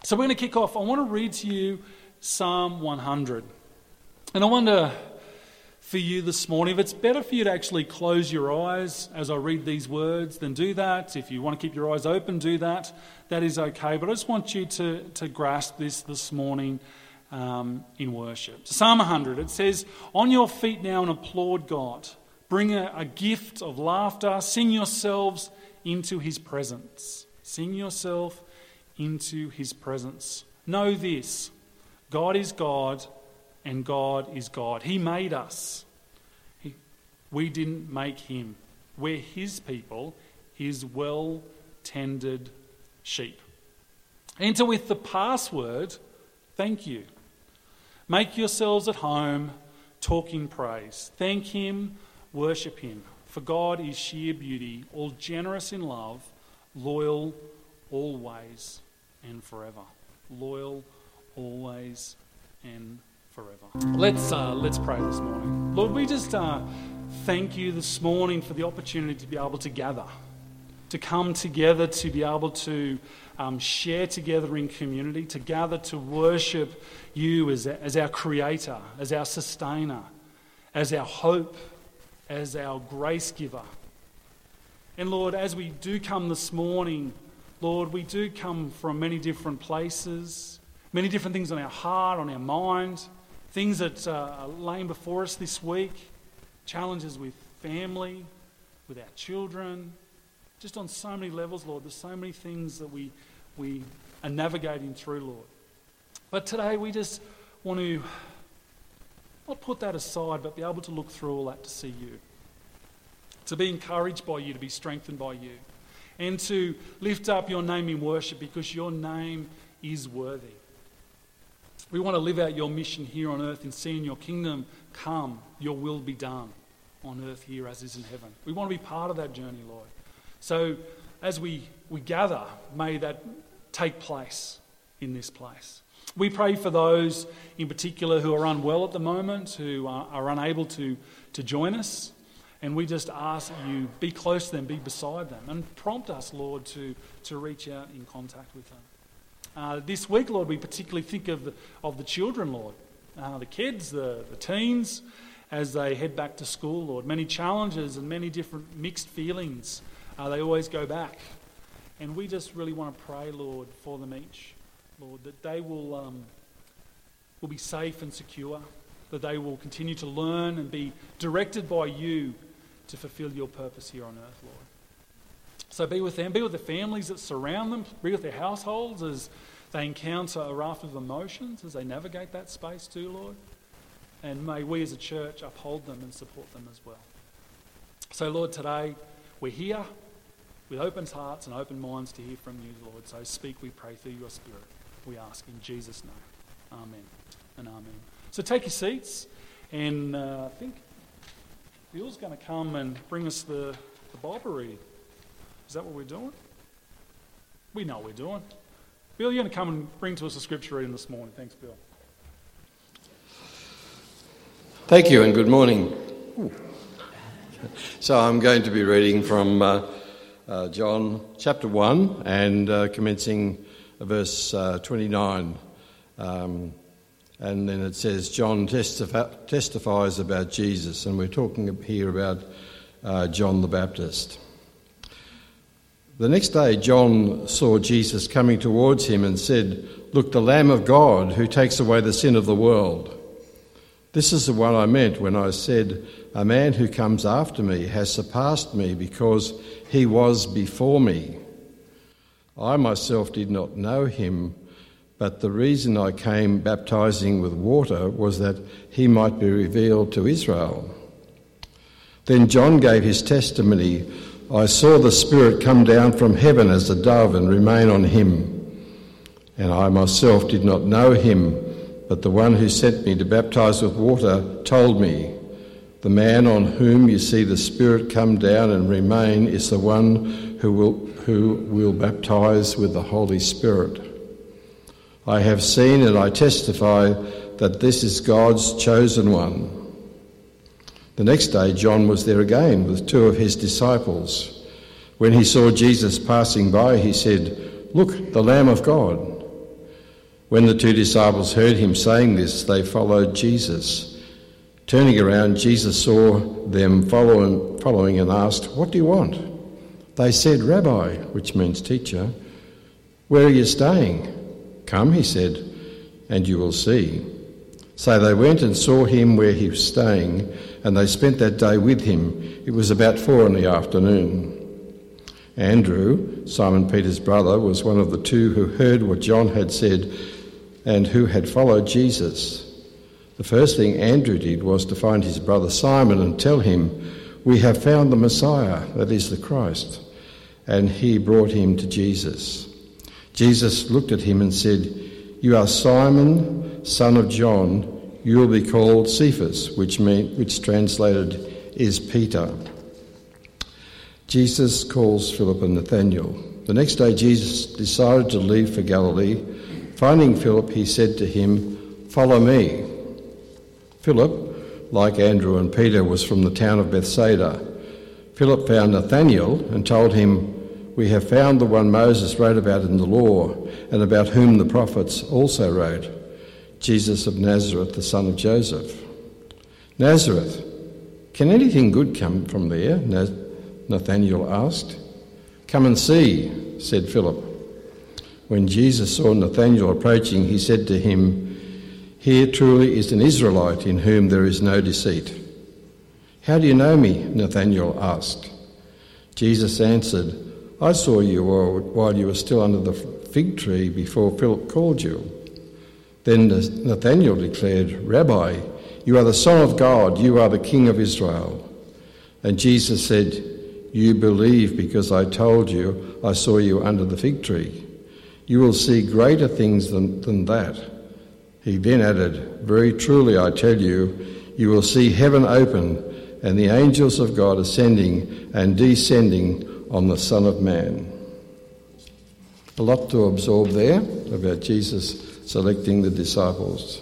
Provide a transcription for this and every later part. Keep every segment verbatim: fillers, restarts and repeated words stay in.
So we're going to kick off. I want to read to you Psalm one hundred. And I wonder for you this morning, if it's better for you to actually close your eyes as I read these words, then do that. If you want to keep your eyes open, do that. That is okay. But I just want you to, to grasp this this morning um, in worship. Psalm one hundred, it says, "On your feet now and applaud God. Bring a, a gift of laughter. Sing yourselves into his presence." Sing yourself into his presence. Know this, God is God and God is God. He made us. He, we didn't make him. We're his people, his well-tended sheep. Enter with the password, thank you. Make yourselves at home, talk in praise. Thank him, worship him. For God is sheer beauty, all generous in love, loyal always and forever. Loyal always and forever. Let's uh, let's pray this morning. Lord, we just uh, thank you this morning for the opportunity to be able to gather, to come together, to be able to um, share together in community, to gather to worship you as, as our creator, as our sustainer, as our hope, as our grace giver. And Lord, as we do come this morning, Lord, we do come from many different places, many different things on our heart, on our mind, things that uh, are laying before us this week, challenges with family, with our children, just on so many levels, Lord. There's so many things that we, we are navigating through, Lord. But today we just want to not put that aside, but be able to look through all that to see you, to be encouraged by you, to be strengthened by you, and to lift up your name in worship because your name is worthy. We want to live out your mission here on earth and seeing your kingdom come, your will be done on earth here as is in heaven. We want to be part of that journey, Lord. So as we, we gather, may that take place in this place. We pray for those in particular who are unwell at the moment, who are, are unable to, to join us. And we just ask that you be close to them, be beside them, and prompt us, Lord, to, to reach out in contact with them. Uh, this week, Lord, we particularly think of the, of the children, Lord, uh, the kids, the, the teens, as they head back to school, Lord. Many challenges and many different mixed feelings. Uh, they always go back. And we just really want to pray, Lord, for them each, Lord, that they will, um, will be safe and secure, that they will continue to learn and be directed by you to fulfill your purpose here on earth, Lord. So be with them, be with the families that surround them, be with their households as they encounter a raft of emotions, as they navigate that space too, Lord. And may we as a church uphold them and support them as well. So Lord, today we're here with open hearts and open minds to hear from you, Lord. So speak, we pray, through your Spirit. We ask in Jesus' name. Amen and amen. So take your seats, and uh, I think Bill's going to come and bring us the, the Bible read. Is that what we're doing? We know what we're doing. Bill, you're going to come and bring to us a scripture reading this morning. Thanks, Bill. Thank you and good morning. Ooh. So I'm going to be reading from uh, uh, John chapter one and uh, commencing verse uh, twenty-nine. Um, And then it says, John testif- testifies about Jesus, and we're talking here about uh, John the Baptist. The next day, John saw Jesus coming towards him and said, "Look, the Lamb of God who takes away the sin of the world. This is the one I meant when I said, a man who comes after me has surpassed me because he was before me. I myself did not know him, but the reason I came baptizing with water was that he might be revealed to Israel." Then John gave his testimony, "I saw the Spirit come down from heaven as a dove and remain on him. And I myself did not know him, but the one who sent me to baptize with water told me, 'The man on whom you see the Spirit come down and remain is the one who will, who will baptize with the Holy Spirit.' I have seen and I testify that this is God's chosen one." The next day John was there again with two of his disciples. When he saw Jesus passing by, he said, "Look, the Lamb of God." When the two disciples heard him saying this, they followed Jesus. Turning around, Jesus saw them following, following and asked, "What do you want?" They said, "Rabbi," which means teacher, "where are you staying?" "Come," he said, "and you will see." So they went and saw him where he was staying, and they spent that day with him. It was about four in the afternoon. Andrew, Simon Peter's brother, was one of the two who heard what John had said and who had followed Jesus. The first thing Andrew did was to find his brother Simon and tell him, "We have found the Messiah," that is the Christ. And he brought him to Jesus. Jesus looked at him and said, "You are Simon, son of John. You will be called Cephas," which mean, which translated is Peter. Jesus calls Philip and Nathanael. The next day Jesus decided to leave for Galilee. Finding Philip, he said to him, "Follow me." Philip, like Andrew and Peter, was from the town of Bethsaida. Philip found Nathanael and told him, "We have found the one Moses wrote about in the law, and about whom the prophets also wrote, Jesus of Nazareth, the son of Joseph." "Nazareth? Can anything good come from there?" Nathanael asked. "Come and see," said Philip. When Jesus saw Nathanael approaching, he said to him, "Here truly is an Israelite in whom there is no deceit." "How do you know me?" Nathanael asked. Jesus answered, "I saw you while you were still under the fig tree before Philip called you." Then Nathanael declared, "Rabbi, you are the Son of God, you are the King of Israel." And Jesus said, "You believe because I told you I saw you under the fig tree. You will see greater things than, than that." He then added, "Very truly I tell you, you will see heaven open and the angels of God ascending and descending on the Son of Man." A lot to absorb there about Jesus selecting the disciples.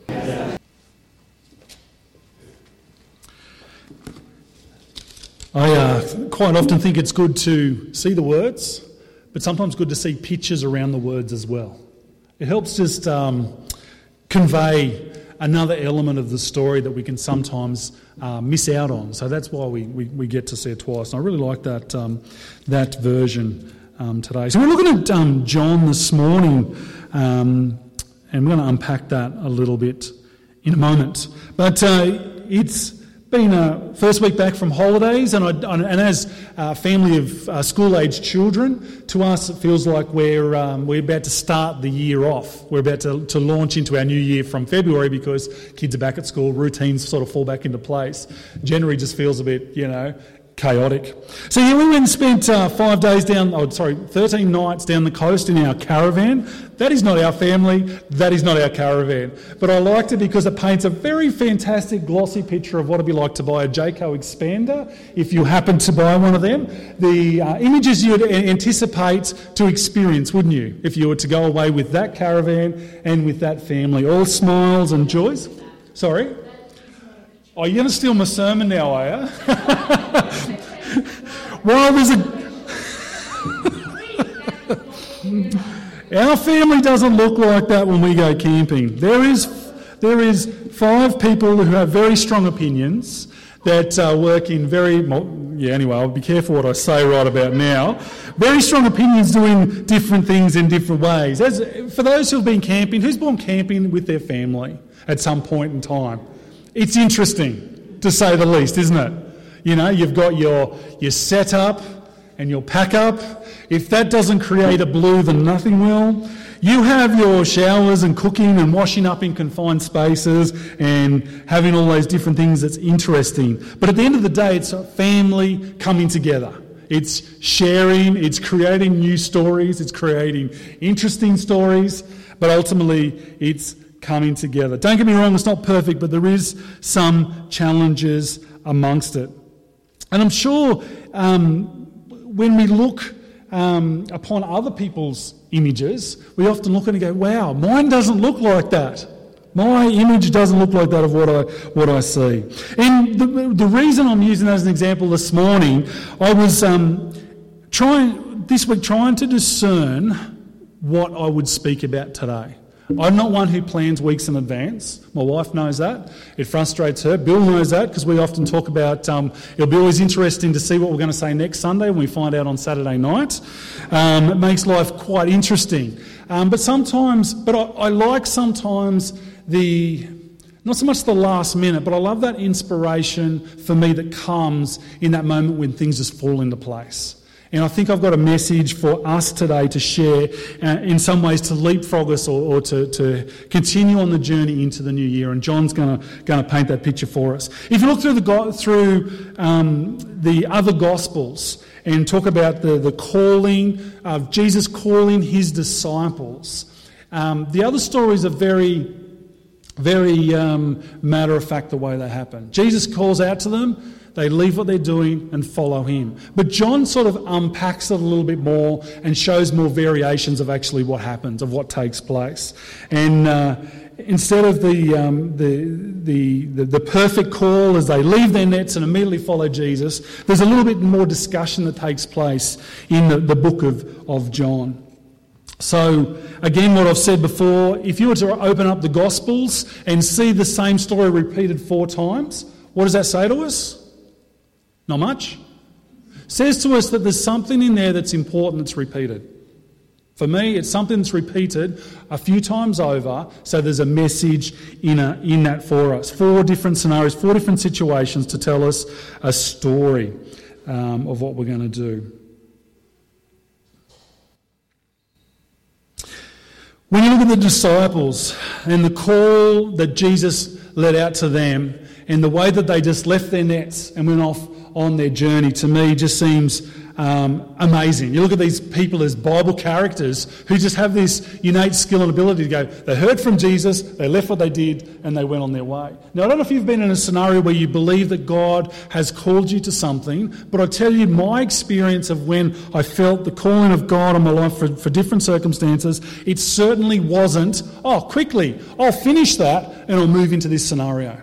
I uh, quite often think it's good to see the words, but sometimes good to see pictures around the words as well. It helps just um, convey another element of the story that we can sometimes uh, miss out on. So that's why we, we, we get to see it twice. And I really like that um, that version um, today. So we're looking at um, John this morning, um, and we're going to unpack that a little bit in a moment. But uh, it's been a first week back from holidays, and, I, and as a family of uh, school-aged children, to us it feels like we're um, we're about to start the year off. We're about to, to launch into our new year from February because kids are back at school, routines sort of fall back into place. January just feels a bit, you know, chaotic. So yeah, we went and spent uh, five days down, oh sorry, thirteen nights down the coast in our caravan. That is not our family, that is not our caravan. But I liked it because it paints a very fantastic glossy picture of what it'd be like to buy a Jayco Expander if you happen to buy one of them. The uh, images you'd anticipate to experience, wouldn't you, if you were to go away with that caravan and with that family. All smiles and joys. Sorry? Oh, you're going to steal my sermon now, are you? Well, there's a... Our family doesn't look like that when we go camping. There is there is five people who have very strong opinions that uh, work in very... Yeah, anyway, I'll be careful what I say right about now. Very strong opinions doing different things in different ways. As for those who have been camping, who's been camping with their family at some point in time? It's interesting, to say the least, isn't it? You know, you've got your your setup and your pack up. If that doesn't create a blue, then nothing will. You have your showers and cooking and washing up in confined spaces and having all those different things that's interesting. But at the end of the day, it's a family coming together. It's sharing, it's creating new stories, it's creating interesting stories, but ultimately it's coming together. Don't get me wrong, it's not perfect, but there is some challenges amongst it. And I'm sure um, when we look um, upon other people's images, we often look and go, wow, mine doesn't look like that. My image doesn't look like that of what I what I see. And the, the reason I'm using that as an example this morning, I was um, trying this week trying to discern what I would speak about today. I'm not one who plans weeks in advance. My wife knows that. It frustrates her. Bill knows that because we often talk about, um, it'll be always interesting to see what we're going to say next Sunday when we find out on Saturday night. Um, it makes life quite interesting. Um, but sometimes, but I, I like sometimes the, not so much the last minute, but I love that inspiration for me that comes in that moment when things just fall into place. And I think I've got a message for us today to share, uh, in some ways to leapfrog us or, or to, to continue on the journey into the new year. And John's going to going to paint that picture for us. If you look through the through um, the other Gospels and talk about the, the calling of Jesus calling his disciples, um, the other stories are very, very um, matter of fact the way they happen. Jesus calls out to them. They leave what they're doing and follow him. But John sort of unpacks it a little bit more and shows more variations of actually what happens, of what takes place. And uh, instead of the, um, the, the, the, the perfect call as they leave their nets and immediately follow Jesus, there's a little bit more discussion that takes place in the, the book of, of John. So, again, what I've said before, if you were to open up the Gospels and see the same story repeated four times, what does that say to us? Not much. Says to us that there's something in there that's important that's repeated. For me, it's something that's repeated a few times over, so there's a message in, a, in that for us. Four different scenarios, four different situations to tell us a story um, of what we're going to do. When you look at the disciples and the call that Jesus let out to them and the way that they just left their nets and went off on their journey, to me just seems um, amazing. You look at these people as Bible characters who just have this innate skill and ability to go, they heard from Jesus, they left what they did, and they went on their way. Now, I don't know if you've been in a scenario where you believe that God has called you to something, but I tell you my experience of when I felt the calling of God on my life for, for different circumstances, it certainly wasn't, oh, quickly, I'll finish that and I'll move into this scenario.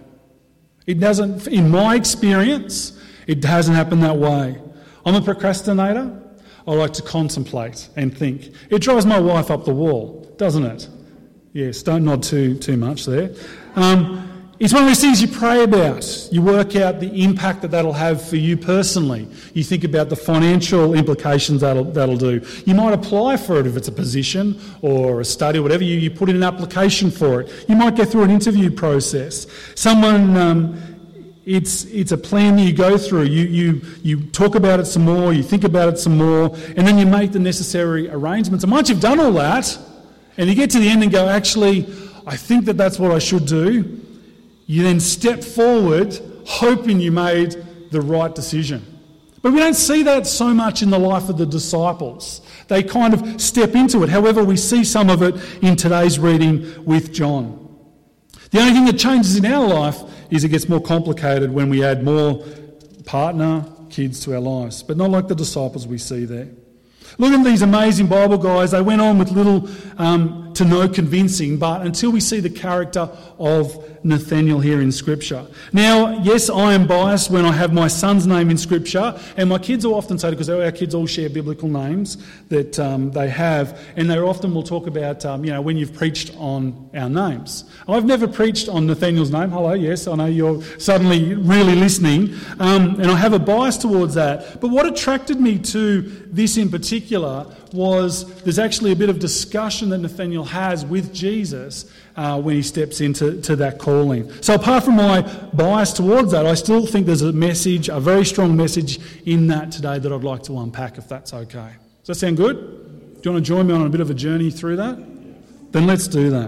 It doesn't, in my experience, it hasn't happened that way. I'm a procrastinator. I like to contemplate and think. It drives my wife up the wall, doesn't it? Yes, don't nod too too much there. Um, it's one of those things you pray about. You work out the impact that that'll have for you personally. You think about the financial implications that'll that'll do. You might apply for it if it's a position or a study or whatever. You, you put in an application for it. You might go through an interview process. Someone... Um, It's it's a plan that you go through. You you you talk about it some more, you think about it some more, and then you make the necessary arrangements. And once you've done all that, and you get to the end and go, actually, I think that that's what I should do, you then step forward hoping you made the right decision. But we don't see that so much in the life of the disciples. They kind of step into it. However, we see some of it in today's reading with John. The only thing that changes in our life is it gets more complicated when we add more partner, kids to our lives, but not like the disciples we see there. Look at these amazing Bible guys. They went on with little um, to no convincing, but until we see the character of Nathaniel here in Scripture. Now, yes, I am biased when I have my son's name in Scripture, and my kids will often say, because our kids all share biblical names that um, they have, and they often will talk about, um, you know, when you've preached on our names. I've never preached on Nathaniel's name. Hello, yes, I know you're suddenly really listening, um, and I have a bias towards that. But what attracted me to this in particular was there's actually a bit of discussion that Nathaniel has with Jesus uh, when he steps into to that calling. So apart from my bias towards that, I still think there's a message, a very strong message in that today that I'd like to unpack, if that's okay. Does that sound good? Do you want to join me on a bit of a journey through that? Then let's do that.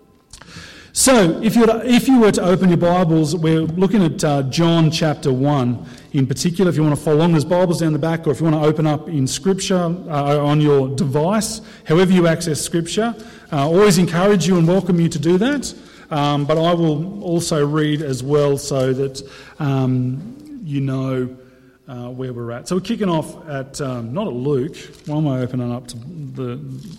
So, if you, were to, if you were to open your Bibles, we're looking at uh, John chapter one in particular. If you want to follow along, there's Bibles down the back, or if you want to open up in Scripture uh, on your device, however you access Scripture, uh, always encourage you and welcome you to do that. Um, but I will also read as well so that um, you know uh, where we're at. So we're kicking off at, um, not at Luke. Why am I opening up to the,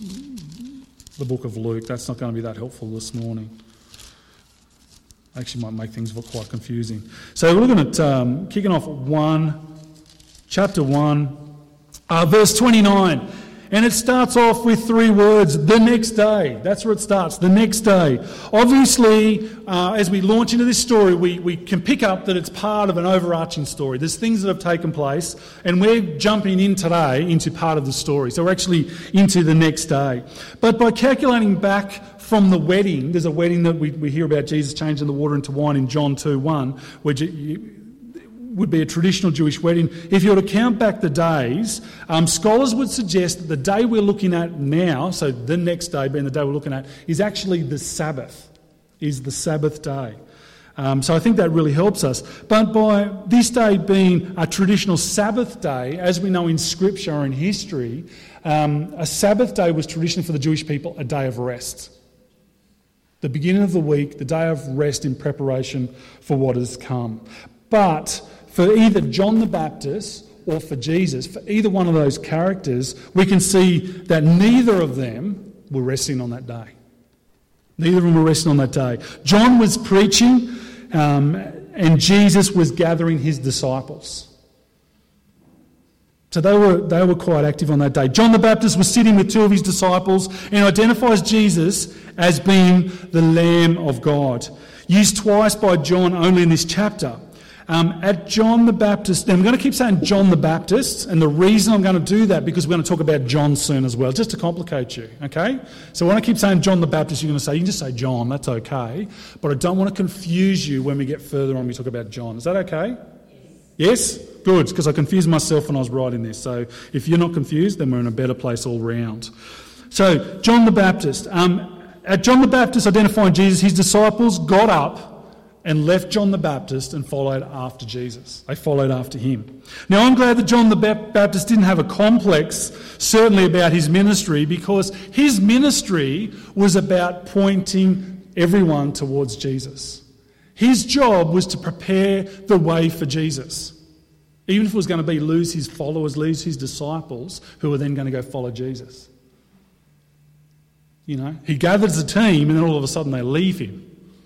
the book of Luke? That's not going to be that helpful this morning. Actually might make things look quite confusing. So we're looking at um, kicking off one, chapter one, uh, verse twenty-nine. And it starts off with three words, the next day. That's where it starts, the next day. Obviously, uh, as we launch into this story, we, we can pick up that it's part of an overarching story. There's things that have taken place, and we're jumping in today into part of the story. So we're actually into the next day. But by calculating back from the wedding, there's a wedding that we, we hear about Jesus changing the water into wine in John two one, which would be a traditional Jewish wedding. If you were to count back the days, um, scholars would suggest that the day we're looking at now, so the next day being the day we're looking at, is actually the Sabbath, is the Sabbath day. Um, so I think that really helps us. But by this day being a traditional Sabbath day, as we know in Scripture or in history, um, a Sabbath day was traditionally for the Jewish people a day of rest. The beginning of the week, the day of rest in preparation for what has come. But for either John the Baptist or for Jesus, for either one of those characters, we can see that neither of them were resting on that day. Neither of them were resting on that day. John was preaching, um, and Jesus was gathering his disciples. So they were they were quite active on that day. John the Baptist was sitting with two of his disciples and identifies Jesus as being the Lamb of God. Used twice by John only in this chapter. Um, at John the Baptist, and I'm going to keep saying John the Baptist, and the reason I'm going to do that because we're going to talk about John soon as well, just to complicate you, okay? So when I keep saying John the Baptist, you're going to say, you can just say John, that's okay, but I don't want to confuse you when we get further on we talk about John. Is that okay? Yes? Yes? Good, because I confused myself when I was writing this, so if you're not confused, then we're in a better place all round. So, John the Baptist. Um, at John the Baptist identifying Jesus, his disciples got up and left John the Baptist and followed after Jesus. They followed after him. Now, I'm glad that John the Baptist didn't have a complex, certainly about his ministry, because his ministry was about pointing everyone towards Jesus. His job was to prepare the way for Jesus. Even if it was going to be lose his followers, lose his disciples, who were then going to go follow Jesus. You know, he gathers a team and then all of a sudden they leave him.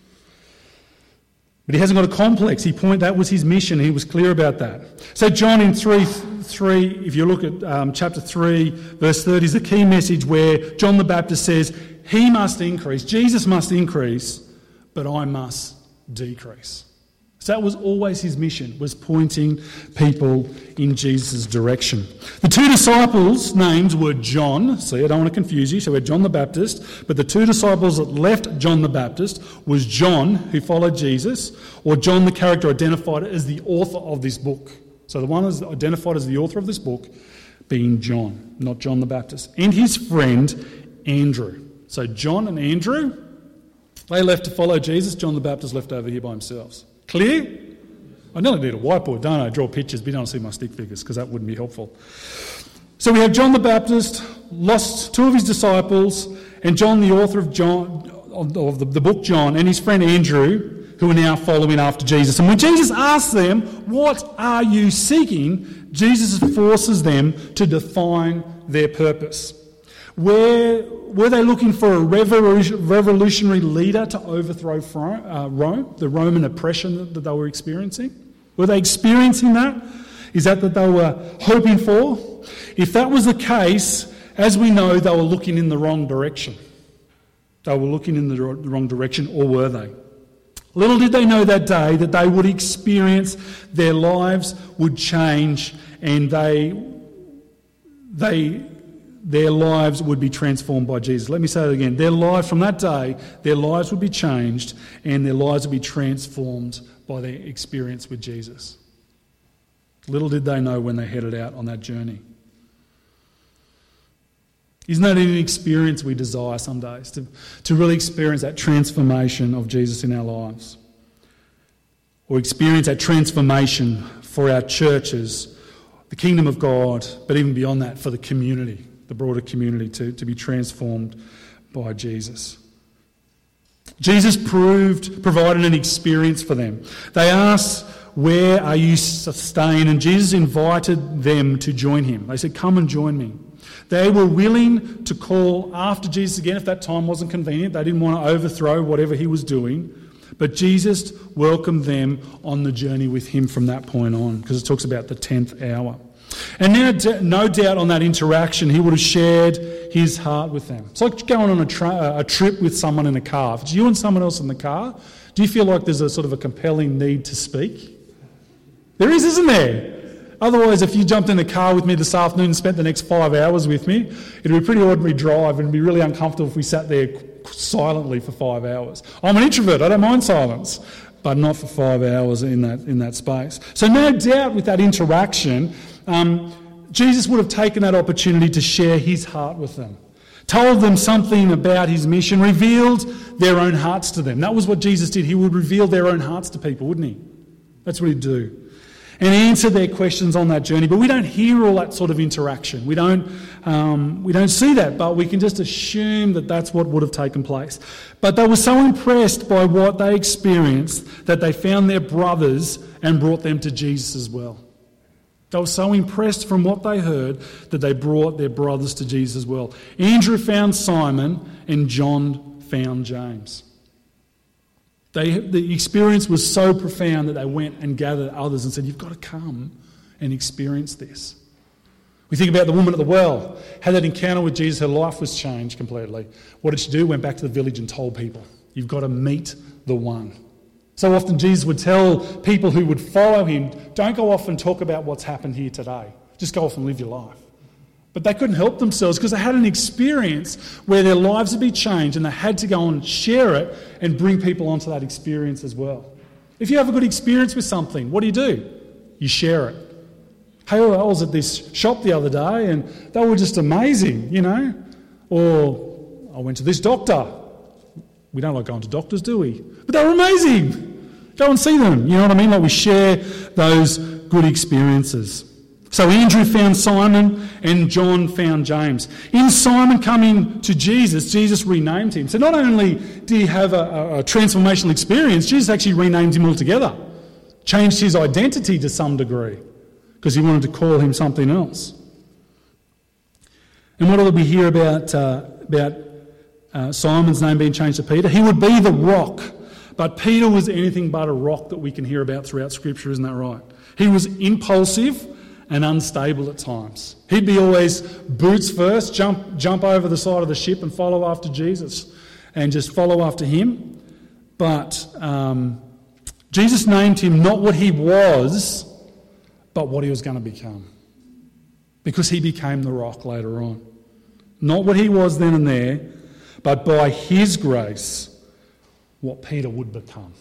But he hasn't got a complex. He point that was his mission. He was clear about that. So John in three, three if you look at um, chapter three, verse thirty, is a key message where John the Baptist says, he must increase, Jesus must increase, but I must decrease. So that was always his mission, was pointing people in Jesus' direction. The two disciples' names were John. See, I don't want to confuse you. So we had John the Baptist. But the two disciples that left John the Baptist was John, who followed Jesus, or John, the character identified as the author of this book. So the one that's identified as the author of this book being John, not John the Baptist. And his friend, Andrew. So John and Andrew, they left to follow Jesus. John the Baptist left over here by themselves. Clear? I nearly need a whiteboard, don't I? Draw pictures, but you don't see my stick figures because that wouldn't be helpful. So we have John the Baptist, lost two of his disciples, and John, the author of John of the, the book John, and his friend Andrew, who are now following after Jesus. And when Jesus asks them, what are you seeking? Jesus forces them to define their purpose. Where were they looking for a revolutionary leader to overthrow Rome, the Roman oppression that they were experiencing? Were they experiencing that? Is that what they were hoping for? If that was the case, as we know, they were looking in the wrong direction. They were looking in the wrong direction, or were they? Little did they know that day that they would experience, their lives would change, and they, they, their lives would be transformed by Jesus. Let me say that again. Their lives, from that day, their lives would be changed, and their lives would be transformed by their experience with Jesus. Little did they know when they headed out on that journey. Isn't that an experience we desire some days, to, to really experience that transformation of Jesus in our lives? Or experience that transformation for our churches, the kingdom of God, but even beyond that, for the community, the broader community, to, to be transformed by Jesus. Jesus proved, provided an experience for them. They asked, where are you staying? And Jesus invited them to join him. They said, come and join me. They were willing to call after Jesus again if that time wasn't convenient. They didn't want to overthrow whatever he was doing. But Jesus welcomed them on the journey with him from that point on, because it talks about the tenth hour. And now, no doubt on that interaction, he would have shared his heart with them. It's like going on a, tra- a trip with someone in a car. If it's you and someone else in the car, do you feel like there's a sort of a compelling need to speak? There is, isn't there? Otherwise, if you jumped in the car with me this afternoon and spent the next five hours with me, it'd be a pretty ordinary drive and it'd be really uncomfortable if we sat there silently for five hours. I'm an introvert, I don't mind silence, but not for five hours in that in that space. So no doubt with that interaction, um, Jesus would have taken that opportunity to share his heart with them, told them something about his mission, revealed their own hearts to them. That was what Jesus did. He would reveal their own hearts to people, wouldn't he? That's what he'd do. And answer their questions on that journey. But we don't hear all that sort of interaction. We don't, um, we don't see that, but we can just assume that that's what would have taken place. But they were so impressed by what they experienced that they found their brothers and brought them to Jesus as well. They were so impressed from what they heard that they brought their brothers to Jesus as well. Andrew found Simon and John found James. They, the experience was so profound that they went and gathered others and said, you've got to come and experience this. We think about the woman at the well, had that encounter with Jesus, her life was changed completely. What did she do? Went back to the village and told people, you've got to meet the one. So often Jesus would tell people who would follow him, don't go off and talk about what's happened here today. Just go off and live your life. But they couldn't help themselves because they had an experience where their lives would be changed and they had to go and share it and bring people onto that experience as well. If you have a good experience with something, what do you do? You share it. Hey, I was at this shop the other day and they were just amazing, you know. Or I went to this doctor. We don't like going to doctors, do we? But they were amazing. Go and see them. You know what I mean? Like we share those good experiences. So Andrew found Simon and John found James. In Simon coming to Jesus, Jesus renamed him. So not only did he have a, a, a transformational experience, Jesus actually renamed him altogether. Changed his identity to some degree because he wanted to call him something else. And what do we hear about, uh, about uh, Simon's name being changed to Peter? He would be the rock. But Peter was anything but a rock that we can hear about throughout Scripture, isn't that right? He was impulsive and unstable at times. He'd be always boots first, jump jump over the side of the ship and follow after Jesus and just follow after him. But um, Jesus named him not what he was, but what he was going to become. Because he became the rock later on. Not what he was then and there, but by his grace, what Peter would become.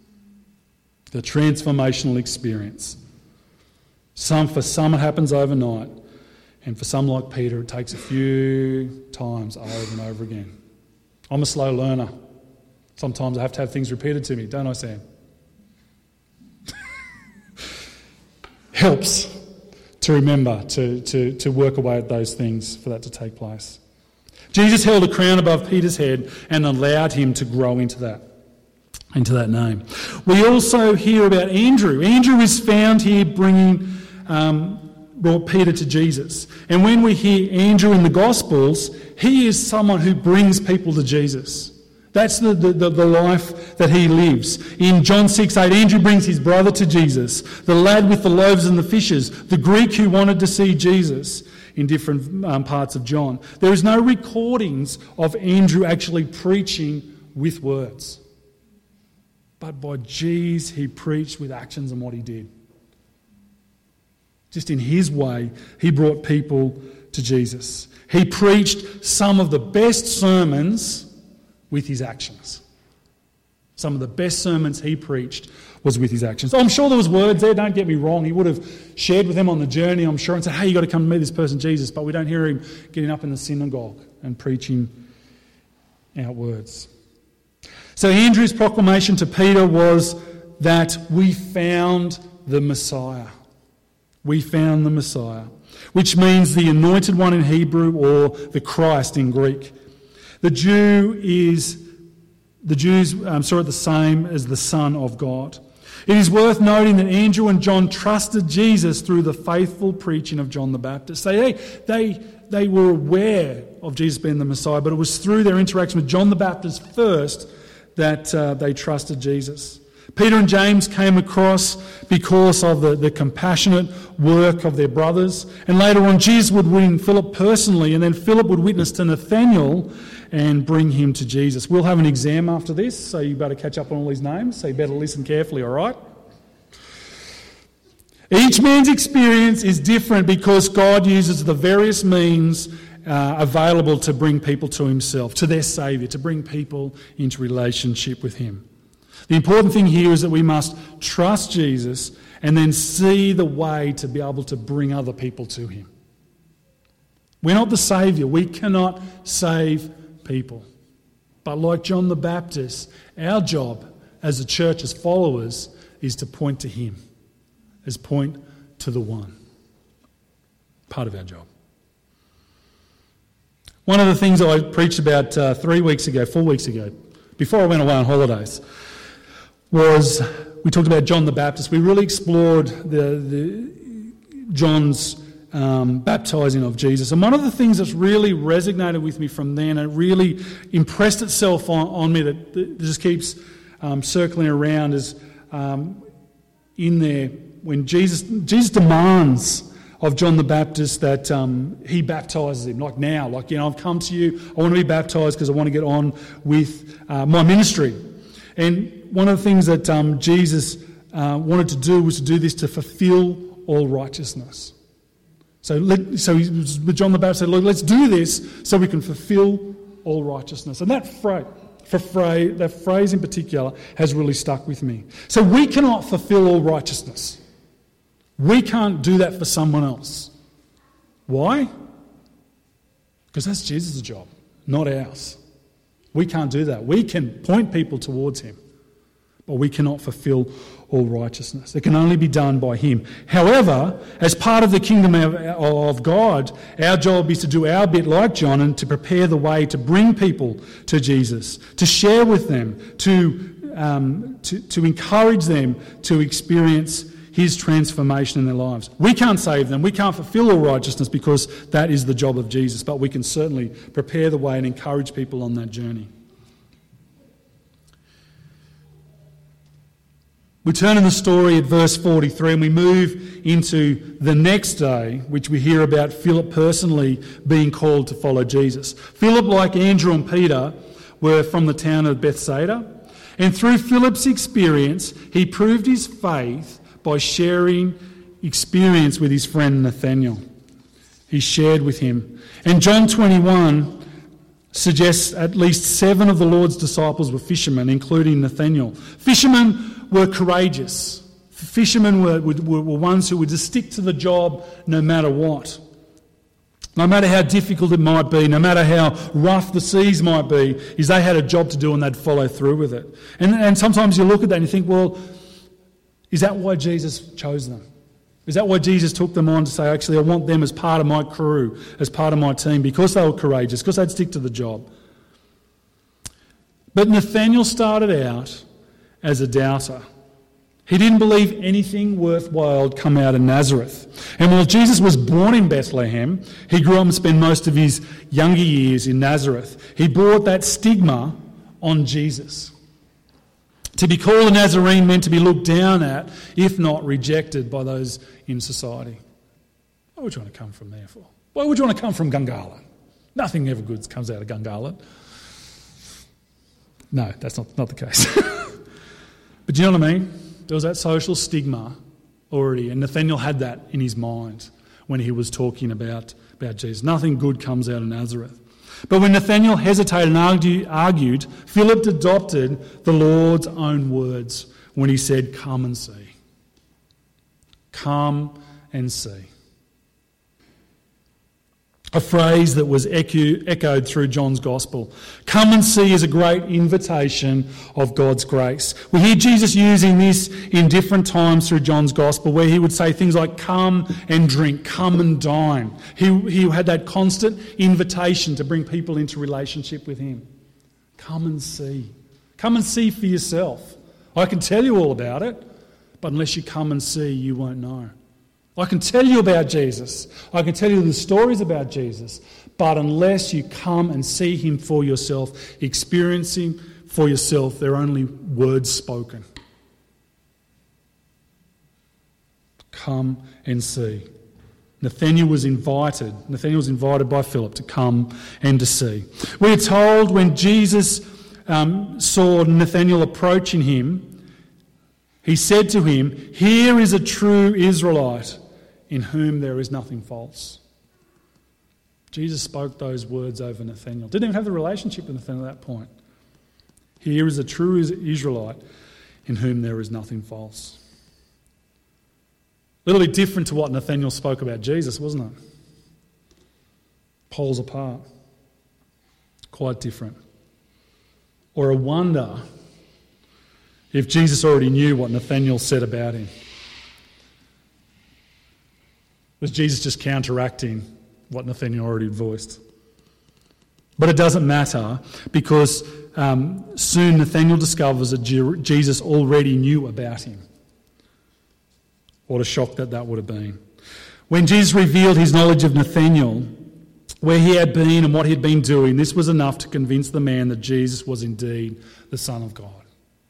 The transformational experience. Some, for some it happens overnight, and for some like Peter it takes a few times over and over again. I'm a slow learner. Sometimes I have to have things repeated to me, don't I, Sam? Helps to remember, to, to, to work away at those things for that to take place. Jesus held a crown above Peter's head and allowed him to grow into that. into that name. We also hear about Andrew. Andrew is found here bringing, um, brought Peter to Jesus. And when we hear Andrew in the Gospels, he is someone who brings people to Jesus. That's the, the, the, the life that he lives. In John six eight, Andrew brings his brother to Jesus, the lad with the loaves and the fishes, the Greek who wanted to see Jesus in different um, parts of John. There is no recordings of Andrew actually preaching with words. But by geez, he preached with actions and what he did. Just in his way, he brought people to Jesus. He preached some of the best sermons with his actions. Some of the best sermons he preached was with his actions. I'm sure there was words there, don't get me wrong. He would have shared with them on the journey, I'm sure, and said, hey, you've got to come and meet this person, Jesus. But we don't hear him getting up in the synagogue and preaching out words. So Andrew's proclamation to Peter was that we found the Messiah. We found the Messiah, which means the anointed one in Hebrew or the Christ in Greek. The Jew is, the Jews um, saw it the same as the Son of God. It is worth noting that Andrew and John trusted Jesus through the faithful preaching of John the Baptist. They, they, they were aware of Jesus being the Messiah, but it was through their interaction with John the Baptist first that uh, they trusted Jesus. Peter and James came across because of the, the compassionate work of their brothers. And later on, Jesus would win Philip personally, and then Philip would witness to Nathanael and bring him to Jesus. We'll have an exam after this, so you better catch up on all these names, so you better listen carefully, all right? Each man's experience is different because God uses the various means uh, available to bring people to himself, to their Saviour, to bring people into relationship with him. The important thing here is that we must trust Jesus and then see the way to be able to bring other people to him. We're not the Saviour. We cannot save people. But like John the Baptist, our job as a church, as followers, is to point to him, is point to the one. Part of our job. One of the things I preached about uh, three weeks ago, four weeks ago, before I went away on holidays, was we talked about John the Baptist. We really explored the, the John's um, baptising of Jesus. And one of the things that's really resonated with me from then, and it really impressed itself on, on me, that, that just keeps um, circling around, is um, in there when Jesus Jesus demands of John the Baptist that um, he baptises him, like now, like, you know, I've come to you, I want to be baptised because I want to get on with uh, my ministry. And one of the things that um, Jesus uh, wanted to do was to do this to fulfill all righteousness. So, let, so he, John the Baptist said, look, let's do this so we can fulfill all righteousness. And that phrase, for phrase, that phrase in particular has really stuck with me. So we cannot fulfill all righteousness. We can't do that for someone else. Why? Because that's Jesus' job, not ours. We can't do that. We can point people towards him, but we cannot fulfill all righteousness. It can only be done by him. However, as part of the kingdom of, of God, our job is to do our bit like John and to prepare the way to bring people to Jesus, to share with them, to, um, to, to encourage them to experience his transformation in their lives. We can't save them. We can't fulfill all righteousness because that is the job of Jesus, but we can certainly prepare the way and encourage people on that journey. We turn in the story at verse forty-three and we move into the next day, which we hear about Philip personally being called to follow Jesus. Philip, like Andrew and Peter, were from the town of Bethsaida, and through Philip's experience, he proved his faith by sharing experience with his friend Nathanael. He shared with him. And John twenty-one suggests at least seven of the Lord's disciples were fishermen, including Nathanael. Fishermen were courageous. Fishermen were, were, were ones who would just stick to the job no matter what. No matter how difficult it might be, no matter how rough the seas might be, is they had a job to do and they'd follow through with it. And, and sometimes you look at that and you think, well, is that why Jesus chose them? Is that why Jesus took them on to say, actually, I want them as part of my crew, as part of my team, because they were courageous, because they'd stick to the job? But Nathanael started out as a doubter. He didn't believe anything worthwhile would come out of Nazareth. And while Jesus was born in Bethlehem, he grew up and spent most of his younger years in Nazareth. He brought that stigma on Jesus. To be called a Nazarene meant to be looked down at, if not rejected by those in society. Why would you want to come from there for? Why would you want to come from Gungahlin? Nothing ever good comes out of Gungahlin. No, that's not, not the case. But do you know what I mean? There was that social stigma already, and Nathanael had that in his mind when he was talking about, about Jesus. Nothing good comes out of Nazareth. But when Nathanael hesitated and argue, argued, Philip adopted the Lord's own words when he said, "Come and see." Come and see. A phrase that was echo, echoed through John's Gospel. Come and see is a great invitation of God's grace. We hear Jesus using this in different times through John's Gospel, where he would say things like, come and drink, come and dine. He, he had that constant invitation to bring people into relationship with him. Come and see. Come and see for yourself. I can tell you all about it, but unless you come and see, you won't know. I can tell you about Jesus. I can tell you the stories about Jesus. But unless you come and see him for yourself, experience him for yourself, they're only words spoken. Come and see. Nathanael was invited. Nathanael was invited by Philip to come and to see. We are told when Jesus um, saw Nathanael approaching him, he said to him, "Here is a true Israelite in whom there is nothing false." Jesus spoke those words over Nathanael. Didn't even have the relationship with Nathanael at that point. Here is a true Israelite in whom there is nothing false. A little bit different to what Nathanael spoke about Jesus, wasn't it? Poles apart. Quite different. Or a wonder if Jesus already knew what Nathanael said about him. Was Jesus just counteracting what Nathanael already voiced? But it doesn't matter, because um, soon Nathanael discovers that Jesus already knew about him. What a shock that that would have been. When Jesus revealed his knowledge of Nathanael, where he had been and what he had been doing, this was enough to convince the man that Jesus was indeed the Son of God.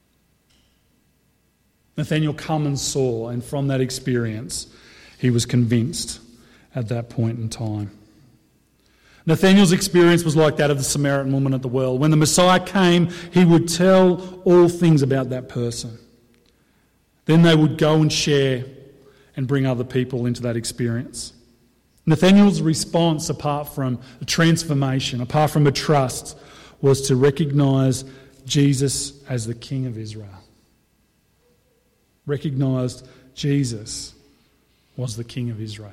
Nathanael come and saw, and from that experience, he was convinced at that point in time. Nathanael's experience was like that of the Samaritan woman at the well. When the Messiah came, he would tell all things about that person. Then they would go and share and bring other people into that experience. Nathanael's response, apart from a transformation, apart from a trust, was to recognise Jesus as the King of Israel. Recognised Jesus was the King of Israel.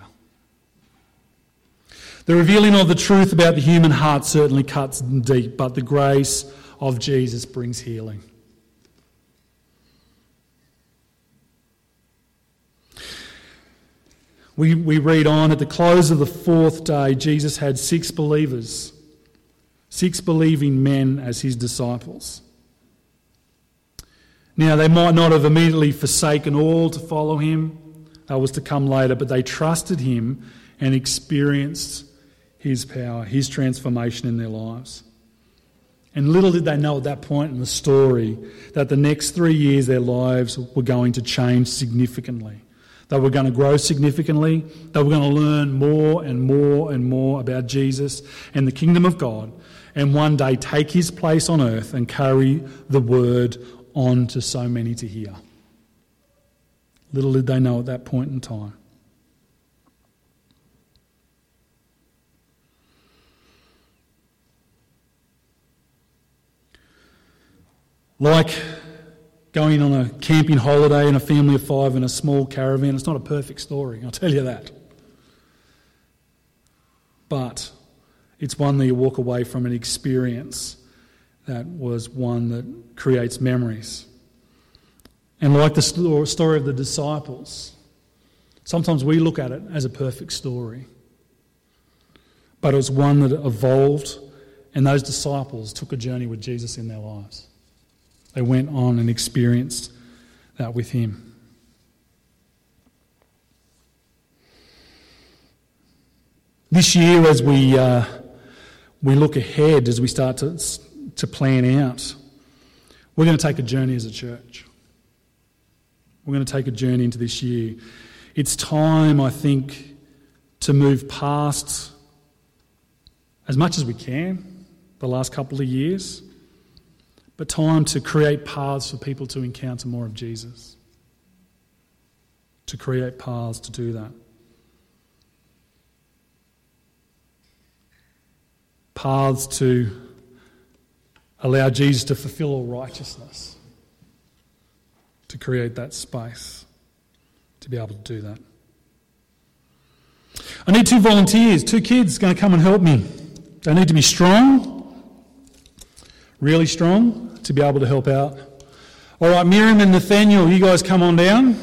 The revealing of the truth about the human heart certainly cuts deep, but the grace of Jesus brings healing. We, we read on, at the close of the fourth day, Jesus had six believers, six believing men as his disciples. Now, they might not have immediately forsaken all to follow him. That was to come later, but they trusted him and experienced his power, his transformation in their lives. And little did they know at that point in the story that the next three years their lives were going to change significantly. They were going to grow significantly. They were going to learn more and more and more about Jesus and the kingdom of God, and one day take his place on earth and carry the word on to so many to hear. Little did they know at that point in time. Like going on a camping holiday in a family of five in a small caravan, it's not a perfect story, I'll tell you that. But it's one that you walk away from an experience that was one that creates memories. And like the story of the disciples, sometimes we look at it as a perfect story. But it was one that evolved, and those disciples took a journey with Jesus in their lives. They went on and experienced that with him. This year, as we uh, we look ahead, as we start to, to plan out, we're going to take a journey as a church. We're going to take a journey into this year. It's time, I think, to move past, as much as we can, the last couple of years, but time to create paths for people to encounter more of Jesus. To create paths to do that. Paths to allow Jesus to fulfill all righteousness. To create that space to be able to do that. I need two volunteers, two kids going to come and help me. They need to be strong. Really strong to be able to help out. All right, Miriam and Nathaniel, you guys come on down.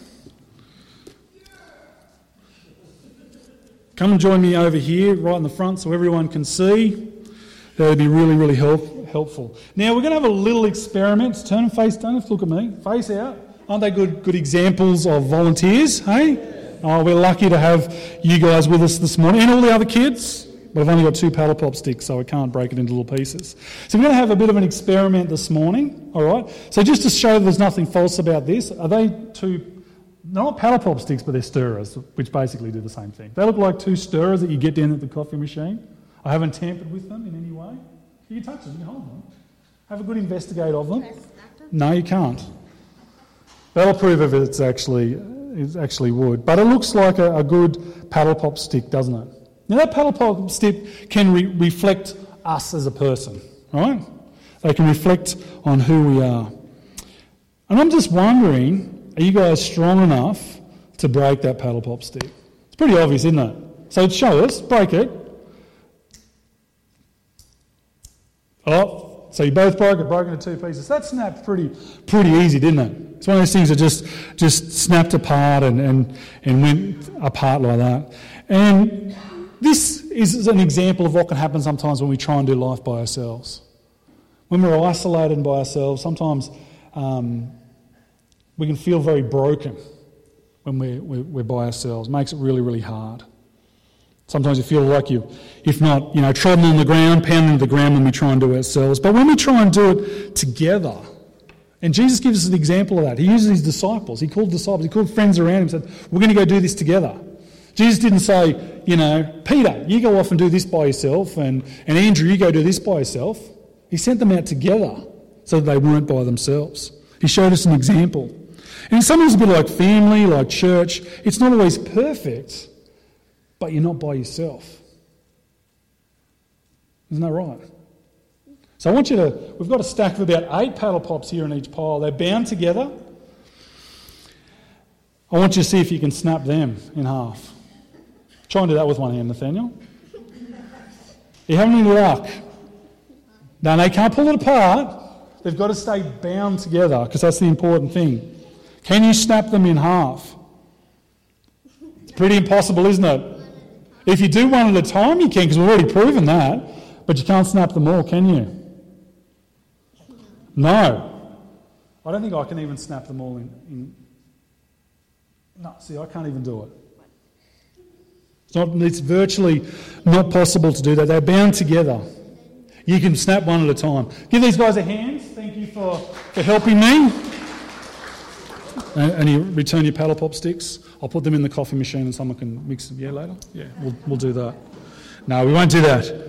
Come and join me over here, right in the front, so everyone can see. That would be really, really help, helpful. Now, we're going to have a little experiment. Turn and face, don't have to look at me. Face out. Aren't they good, good examples of volunteers, hey? Oh, we're lucky to have you guys with us this morning, and all the other kids. But I've only got two paddle pop sticks, so I can't break it into little pieces. So we're going to have a bit of an experiment this morning, all right? So just to show there's nothing false about this, are they two They're not paddle pop sticks, but they're stirrers, which basically do the same thing. They look like two stirrers that you get down at the coffee machine. I haven't tampered with them in any way. You can touch them, you can hold them. Have a good investigate of them. No, you can't. That'll prove if it's actually, it's actually wood. But it looks like a, a good paddle pop stick, doesn't it? Now that paddle pop stick can re- reflect us as a person, right? They can reflect on who we are. And I'm just wondering, are you guys strong enough to break that paddle pop stick? It's pretty obvious, isn't it? So show us, break it. Oh, so you both broke it, broken into two pieces. That snapped pretty pretty easy, didn't it? It's one of those things that just just snapped apart and, and, and went apart like that. And this is an example of what can happen sometimes when we try and do life by ourselves. When we're isolated by ourselves, sometimes um, we can feel very broken when we're, we're, we're by ourselves. It makes it really, really hard. Sometimes you feel like you, if not, you know, trodden on the ground, pounding the ground when we try and do it ourselves. But when we try and do it together, and Jesus gives us an example of that. He uses his disciples. He called disciples. He called friends around him and said, we're going to go do this together. Jesus didn't say, you know, Peter, you go off and do this by yourself, and, and Andrew, you go do this by yourself. He sent them out together so that they weren't by themselves. He showed us an example. And sometimes a bit like family, like church, it's not always perfect, but you're not by yourself. Isn't that right? So I want you to, we've got a stack of about eight paddle pops here in each pile. They're bound together. I want you to see if you can snap them in half. Try and do that with one hand, Nathaniel. You having any luck? No, they can't pull it apart. They've got to stay bound together because that's the important thing. Can you snap them in half? It's pretty impossible, isn't it? If you do one at a time, you can, because we've already proven that. But you can't snap them all, can you? No. I don't think I can even snap them all in... in no, see, I can't even do it. It's, not, it's virtually not possible to do that. They're bound together. You can snap one at a time. Give these guys a hand. Thank you for, for helping me. And, and you return your paddle pop sticks. I'll put them in the coffee machine and someone can mix them. Yeah, later? Yeah, we'll, we'll do that. No, we won't do that.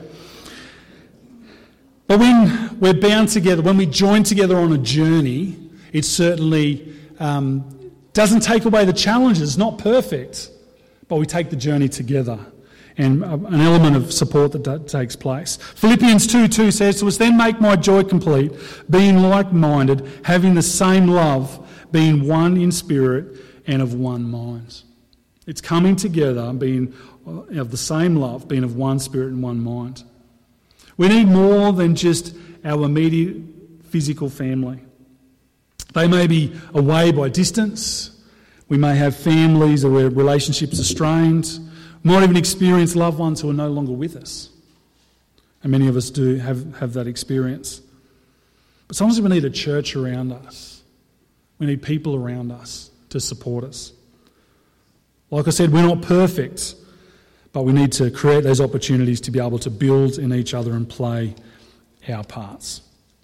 But when we're bound together, when we join together on a journey, it certainly um, doesn't take away the challenges. It's not perfect, but we take the journey together. And an element of support that d- takes place. Philippians two two says to us, then make my joy complete, being like-minded, having the same love, being one in spirit and of one mind. It's coming together, being of the same love, being of one spirit and one mind. We need more than just our immediate physical family. They may be away by distance. We may have families where relationships are strained. We might even experience loved ones who are no longer with us. And many of us do have, have that experience. But sometimes we need a church around us. We need people around us to support us. Like I said, we're not perfect, but we need to create those opportunities to be able to build in each other and play our parts.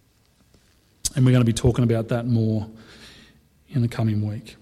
And we're going to be talking about that more in the coming week.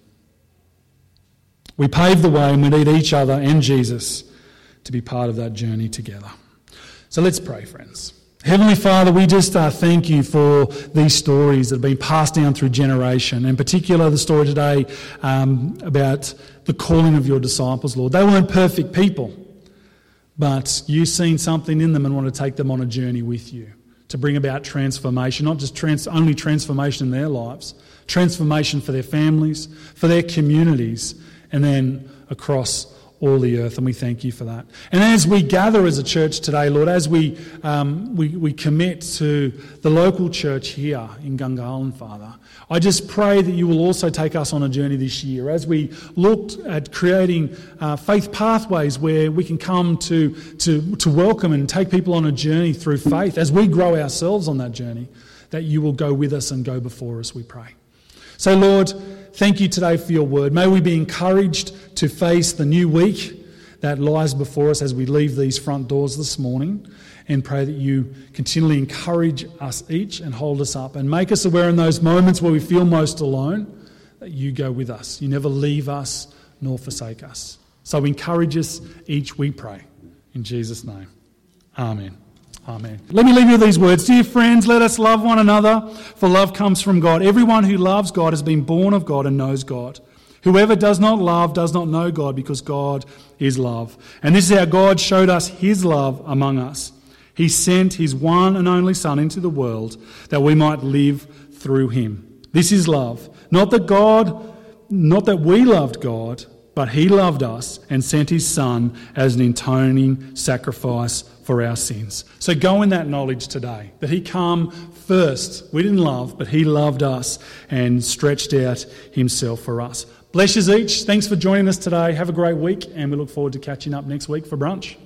We pave the way and we need each other and Jesus to be part of that journey together. So let's pray, friends. Heavenly Father, we just uh, thank you for these stories that have been passed down through generation. In particular, the story today um, about the calling of your disciples, Lord. They weren't perfect people, but you've seen something in them and want to take them on a journey with you to bring about transformation, not just trans- only transformation in their lives, transformation for their families, for their communities, and then across all the earth, and we thank you for that. And as we gather as a church today, Lord, as we um, we, we commit to the local church here in Gungahlin, Father, I just pray that you will also take us on a journey this year as we looked at creating uh, faith pathways where we can come to, to, to welcome and take people on a journey through faith. As we grow ourselves on that journey, that you will go with us and go before us, we pray. So, Lord, thank you today for your word. May we be encouraged to face the new week that lies before us as we leave these front doors this morning, and pray that you continually encourage us each and hold us up and make us aware in those moments where we feel most alone that you go with us. You never leave us nor forsake us. So encourage us each, we pray. In Jesus' name, amen. Amen. Let me leave you with these words. Dear friends, let us love one another, for love comes from God. Everyone who loves God has been born of God and knows God. Whoever does not love does not know God, because God is love. And this is how God showed us his love among us. He sent his one and only Son into the world that we might live through him. This is love. Not that God, not that we loved God, but he loved us and sent his Son as an atoning sacrifice for our sins. So go in that knowledge today, that he came first. We didn't love, but he loved us and stretched out himself for us. Bless you each. Thanks for joining us today. Have a great week, and we look forward to catching up next week for brunch.